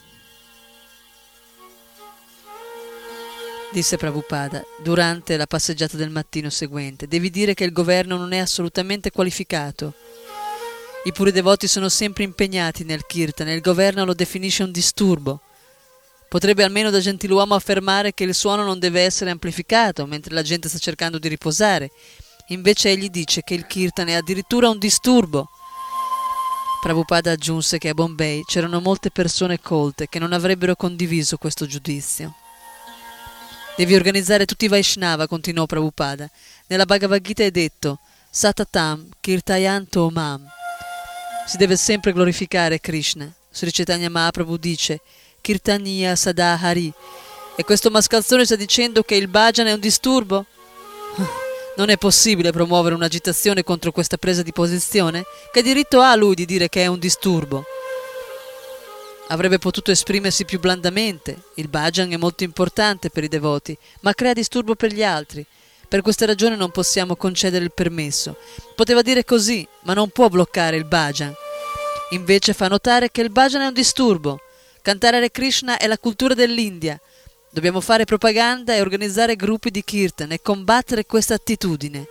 disse Prabhupada durante la passeggiata del mattino seguente. Devi dire che il governo non è assolutamente qualificato. I puri devoti sono sempre impegnati nel kirtan e il governo lo definisce un disturbo. Potrebbe almeno da gentiluomo affermare che il suono non deve essere amplificato mentre la gente sta cercando di riposare. Invece egli dice che il kirtan è addirittura un disturbo. Prabhupada aggiunse che a Bombay c'erano molte persone colte che non avrebbero condiviso questo giudizio. Devi organizzare tutti i Vaishnava, continuò Prabhupada. Nella Bhagavad Gita è detto Satatam Kirtayanto Mam. Si deve sempre glorificare Krishna. Sri Chaitanya Mahaprabhu dice Kirtaniya Sada Hari. E questo mascalzone sta dicendo che il bhajan è un disturbo? Non è possibile promuovere un'agitazione contro questa presa di posizione? Che diritto ha lui di dire che è un disturbo? Avrebbe potuto esprimersi più blandamente. Il bhajan è molto importante per i devoti, ma crea disturbo per gli altri. Per questa ragione non possiamo concedere il permesso. Poteva dire così, ma non può bloccare il bhajan. Invece fa notare che il bhajan è un disturbo. Cantare Hare Krishna è la cultura dell'India. Dobbiamo fare propaganda e organizzare gruppi di kirtan e combattere questa attitudine.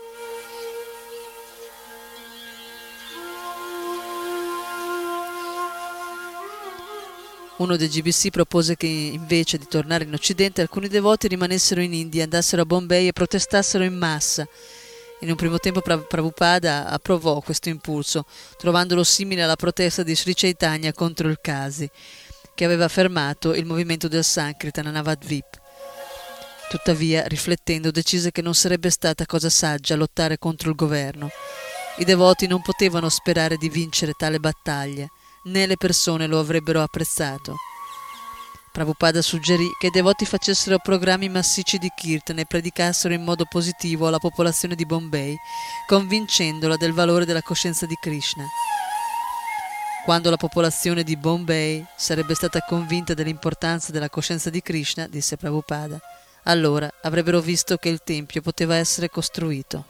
Uno dei GBC propose che invece di tornare in Occidente alcuni devoti rimanessero in India, andassero a Bombay e protestassero in massa. In un primo tempo Prabhupada approvò questo impulso, trovandolo simile alla protesta di Sri Chaitanya contro il Kasi, che aveva fermato il movimento del Sankirtan a Navadvip. Tuttavia, riflettendo, decise che non sarebbe stata cosa saggia lottare contro il governo. I devoti non potevano sperare di vincere tale battaglia, né le persone lo avrebbero apprezzato. Prabhupada suggerì che i devoti facessero programmi massicci di kirtan e predicassero in modo positivo alla popolazione di Bombay, convincendola del valore della coscienza di Krishna. Quando la popolazione di Bombay sarebbe stata convinta dell'importanza della coscienza di Krishna, disse Prabhupada, allora avrebbero visto che il tempio poteva essere costruito.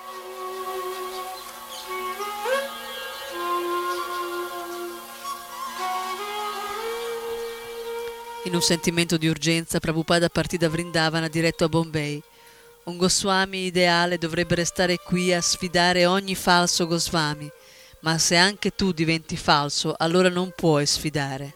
In un sentimento di urgenza, Prabhupada partì da Vrindavana diretto a Bombay. Un Goswami ideale dovrebbe restare qui a sfidare ogni falso Goswami, ma se anche tu diventi falso, allora non puoi sfidare.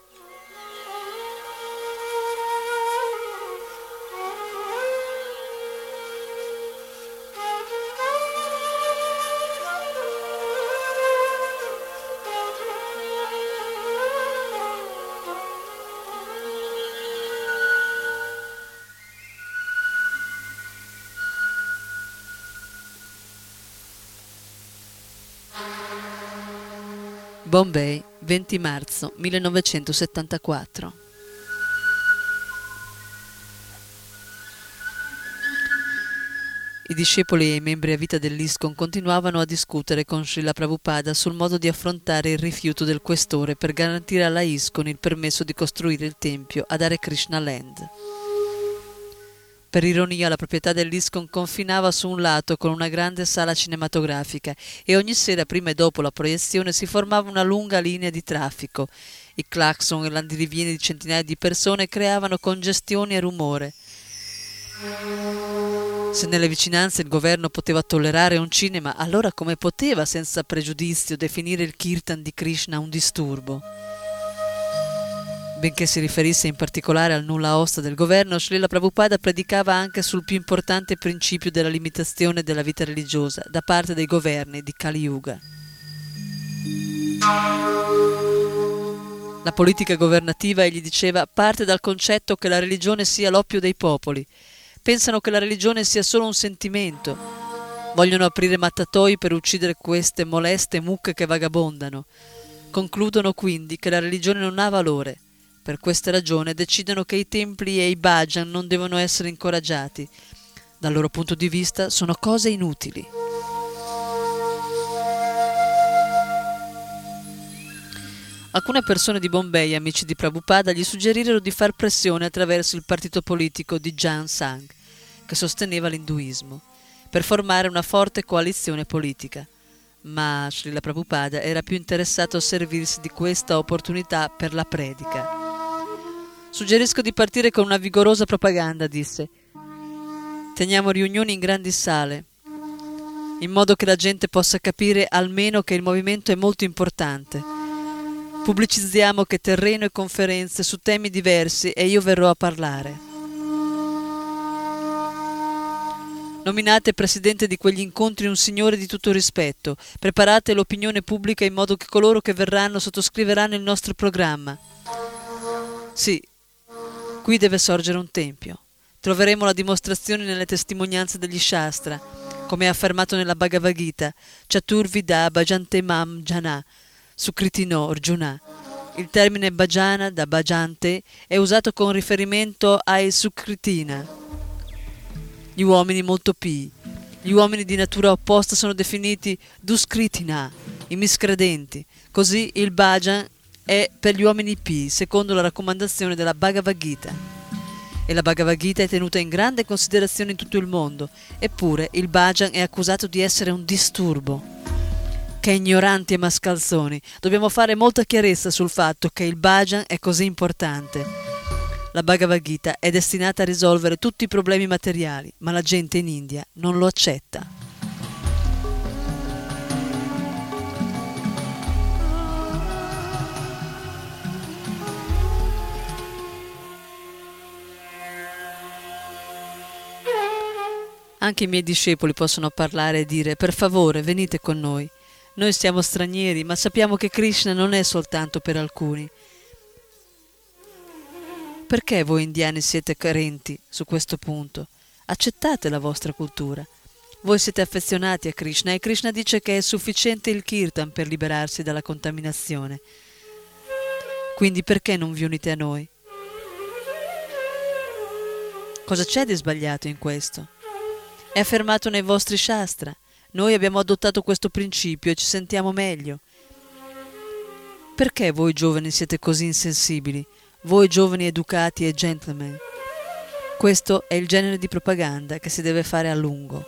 Bombay, 20 marzo 1974. I discepoli e i membri a vita dell'ISKCON continuavano a discutere con Srila Prabhupada sul modo di affrontare il rifiuto del questore per garantire alla ISKCON il permesso di costruire il tempio ad Hare Krishna Land. Per ironia, la proprietà dell'ISKCON confinava su un lato con una grande sala cinematografica e ogni sera, prima e dopo la proiezione, si formava una lunga linea di traffico. I clacson e l'andirivieni di centinaia di persone creavano congestione e rumore. Se nelle vicinanze il governo poteva tollerare un cinema, allora come poteva, senza pregiudizio, definire il kirtan di Krishna un disturbo? Benché si riferisse in particolare al nulla osta del governo, Srila Prabhupada predicava anche sul più importante principio della limitazione della vita religiosa da parte dei governi di Kali Yuga. La politica governativa, egli diceva, parte dal concetto che la religione sia l'oppio dei popoli. Pensano che la religione sia solo un sentimento. Vogliono aprire mattatoi per uccidere queste moleste mucche che vagabondano. Concludono quindi che la religione non ha valore. Per questa ragione decidono che i templi e i bhajan non devono essere incoraggiati. Dal loro punto di vista sono cose inutili. Alcune persone di Bombay, amici di Prabhupada, gli suggerirono di far pressione attraverso il partito politico di Jan Sangh, che sosteneva l'induismo, per formare una forte coalizione politica. Ma Srila Prabhupada era più interessato a servirsi di questa opportunità per la predica. Suggerisco di partire con una vigorosa propaganda, disse. Teniamo riunioni in grandi sale, in modo che la gente possa capire almeno che il movimento è molto importante. Pubblicizziamo che terreno e conferenze su temi diversi e io verrò a parlare. Nominate presidente di quegli incontri un signore di tutto rispetto. Preparate l'opinione pubblica in modo che coloro che verranno sottoscriveranno il nostro programma. Sì, qui deve sorgere un tempio. Troveremo la dimostrazione nelle testimonianze degli Shastra, come è affermato nella Bhagavad Gita, Chaturvida Bhajante Mam Jana, Sukritino Arjuna. Il termine Bhajana da Bhajante è usato con riferimento ai Sukritina, gli uomini molto pii. Gli uomini di natura opposta sono definiti Duskritina, i miscredenti. Così il Bhajan è per gli uomini pii, secondo la raccomandazione della Bhagavad Gita. E la Bhagavad Gita è tenuta in grande considerazione in tutto il mondo. Eppure il Bhajan è accusato di essere un disturbo. Che ignoranti e mascalzoni! Dobbiamo fare molta chiarezza sul fatto che il Bhajan è così importante. La Bhagavad Gita è destinata a risolvere tutti i problemi materiali, ma la gente in India non lo accetta. Anche i miei discepoli possono parlare e dire: per favore, venite con noi. Noi siamo stranieri, ma sappiamo che Krishna non è soltanto per alcuni. Perché voi indiani siete carenti su questo punto? Accettate la vostra cultura. Voi siete affezionati a Krishna e Krishna dice che è sufficiente il kirtan per liberarsi dalla contaminazione. Quindi perché non vi unite a noi? Cosa c'è di sbagliato in questo? È affermato nei vostri Shastra. Noi abbiamo adottato questo principio e ci sentiamo meglio. perché voi giovani siete così insensibili, voi giovani educati e gentleman? Questo è il genere di propaganda che si deve fare a lungo.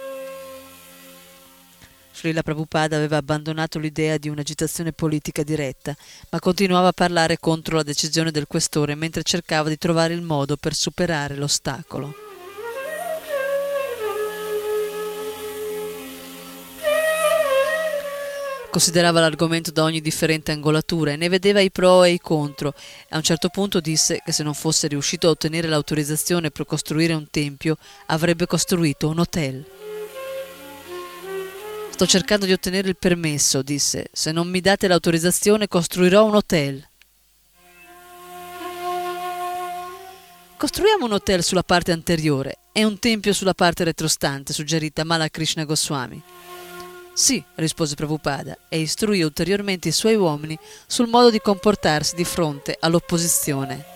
Srila Prabhupada aveva abbandonato l'idea di un'agitazione politica diretta, ma continuava a parlare contro la decisione del questore mentre cercava di trovare il modo per superare l'ostacolo. Considerava l'argomento da ogni differente angolatura e ne vedeva i pro e i contro. A un certo punto disse che se non fosse riuscito a ottenere l'autorizzazione per costruire un tempio, avrebbe costruito un hotel. Sto cercando di ottenere il permesso, disse. Se non mi date l'autorizzazione, costruirò un hotel. Costruiamo un hotel sulla parte anteriore e un tempio sulla parte retrostante, suggerì Tamala Krishna Goswami. Sì, rispose Prabhupada e istruì ulteriormente i suoi uomini sul modo di comportarsi di fronte all'opposizione.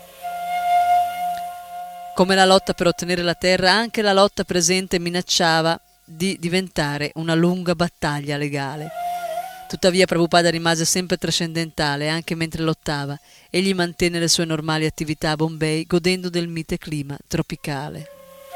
Come la lotta per ottenere la terra, anche la lotta presente minacciava di diventare una lunga battaglia legale. Tuttavia Prabhupada rimase sempre trascendentale anche mentre lottava. Egli mantenne le sue normali attività a Bombay godendo del mite clima tropicale.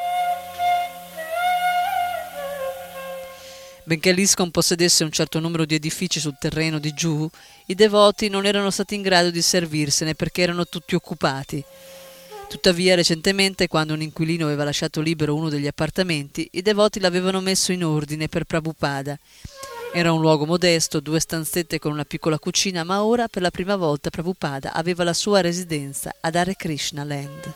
Benché l'ISKCON possedesse un certo numero di edifici sul terreno di Juhu, i devoti non erano stati in grado di servirsene perché erano tutti occupati. Tuttavia, recentemente, quando un inquilino aveva lasciato libero uno degli appartamenti, i devoti l'avevano messo in ordine per Prabhupada. Era un luogo modesto, 2 stanzette con una piccola cucina, ma ora, per la prima volta, Prabhupada aveva la sua residenza ad Hare Krishna Land.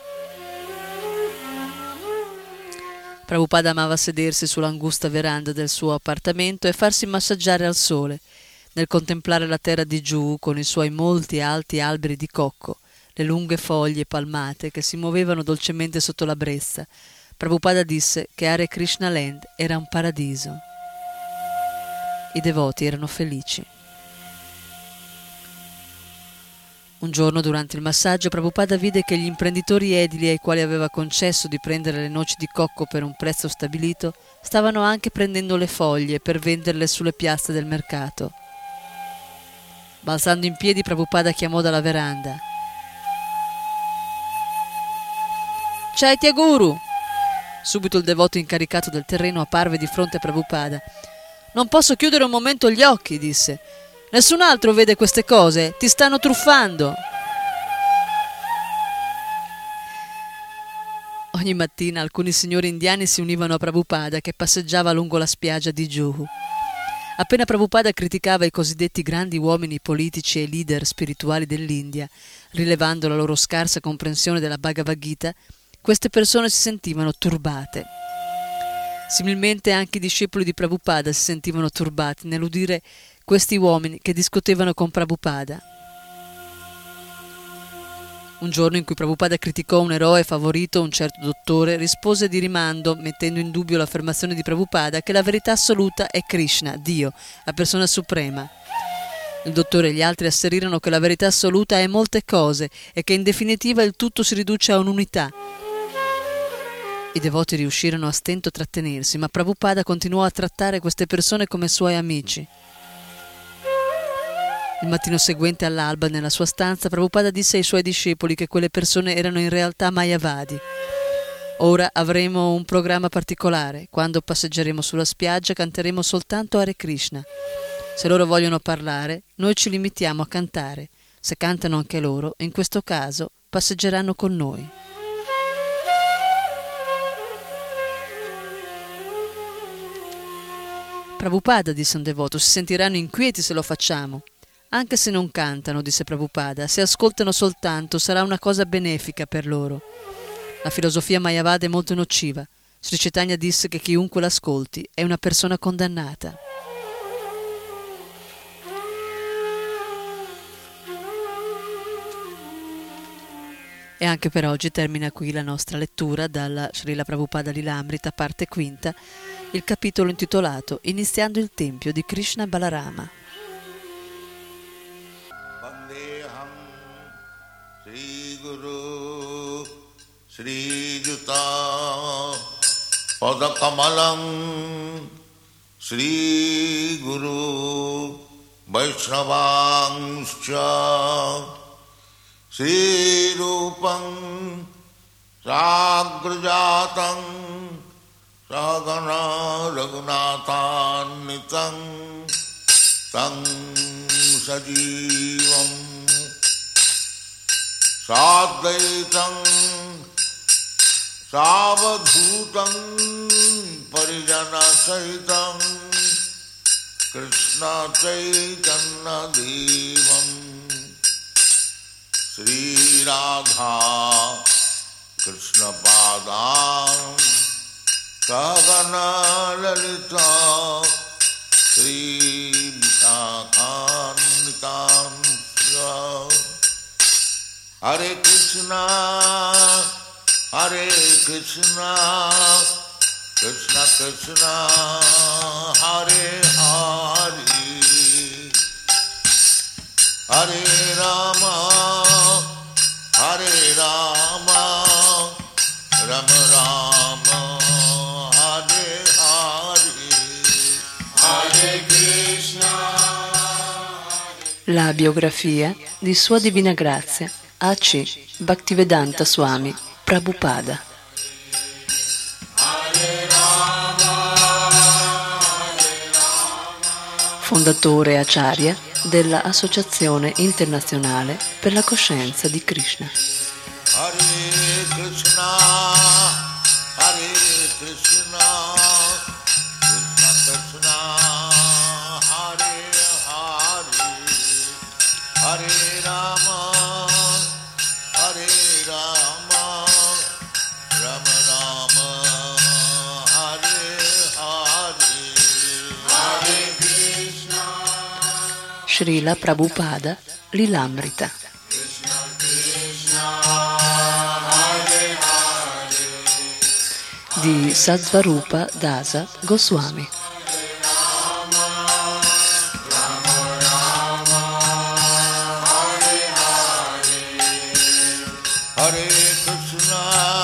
Prabhupada amava sedersi sull'angusta veranda del suo appartamento e farsi massaggiare al sole, nel contemplare la terra di Juhu con i suoi molti alti alberi di cocco, le lunghe foglie palmate che si muovevano dolcemente sotto la brezza. Prabhupada disse che Hare Krishna Land era un paradiso. I devoti erano felici. Un giorno, durante il massaggio, Prabhupada vide che gli imprenditori edili ai quali aveva concesso di prendere le noci di cocco per un prezzo stabilito stavano anche prendendo le foglie per venderle sulle piazze del mercato. Balzando in piedi, Prabhupada chiamò dalla veranda: Chaitya Guru! Subito il devoto incaricato del terreno apparve di fronte a Prabhupada. Non posso chiudere un momento gli occhi, disse. Nessun altro vede queste cose, ti stanno truffando. Ogni mattina alcuni signori indiani si univano a Prabhupada che passeggiava lungo la spiaggia di Juhu. Appena Prabhupada criticava i cosiddetti grandi uomini politici e leader spirituali dell'India, rilevando la loro scarsa comprensione della Bhagavad Gita, queste persone si sentivano turbate. Similmente anche i discepoli di Prabhupada si sentivano turbati nell'udire questi uomini che discutevano con Prabhupada. Un giorno in cui Prabhupada criticò un eroe favorito, un certo dottore rispose di rimando, mettendo in dubbio l'affermazione di Prabhupada che la verità assoluta è Krishna, Dio, la persona suprema. Il dottore e gli altri asserirono che la verità assoluta è molte cose e che in definitiva il tutto si riduce a un'unità. I devoti riuscirono a stento a trattenersi, ma Prabhupada continuò a trattare queste persone come suoi amici. Il mattino seguente all'alba, nella sua stanza, Prabhupada disse ai suoi discepoli che quelle persone erano in realtà Mayavadi. Ora avremo un programma particolare. Quando passeggeremo sulla spiaggia canteremo soltanto Hare Krishna. Se loro vogliono parlare, noi ci limitiamo a cantare. Se cantano anche loro, in questo caso passeggeranno con noi. Prabhupada, disse un devoto, si sentiranno inquieti se lo facciamo. Anche se non cantano, disse Prabhupada, se ascoltano soltanto sarà una cosa benefica per loro. La filosofia Mayavada è molto nociva. Sri Chaitanya disse che chiunque l'ascolti è una persona condannata. E anche per oggi termina qui la nostra lettura dalla Srila Prabhupada Lilamrita, parte quinta, il capitolo intitolato Iniziando il Tempio di Krishna Balarama. Vandeham Sri Guru Sri Juta Padakamalam Sri Guru Vaishnavangscha Sri Rupam Sagrajatam Sagana Raghunathannitam Tang Sajivam Sadvaitam Savadhutam Parijana Sahitam Krishna Chaitanya Devam Sri Radha Krishna Padam Sagana Lalita Sri Vishakhanvitam Hare Krishna Krishna Krishna Hare Hare Hare Rama Rama Rama Hare Hare Hare Krishna. La biografia di Sua Divina Grazia A.C. Bhaktivedanta Swami Prabhupada. Fondatore Acharya della Associazione Internazionale per la Coscienza di Krishna. Hare Krishna, Krishna Krishna, Hare Hare, Hare Rama, Rama Rama, Hare Hare, Hare Krishna. Srila Prabhupada Lilamrita. Di Sattvarupa Dasa Goswami. Hare Krishna,